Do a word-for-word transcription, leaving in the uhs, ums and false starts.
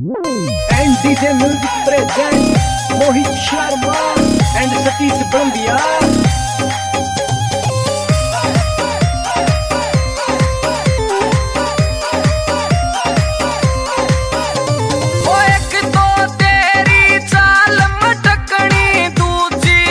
And D J Music presents Mohit Sharma and Satish Bandia.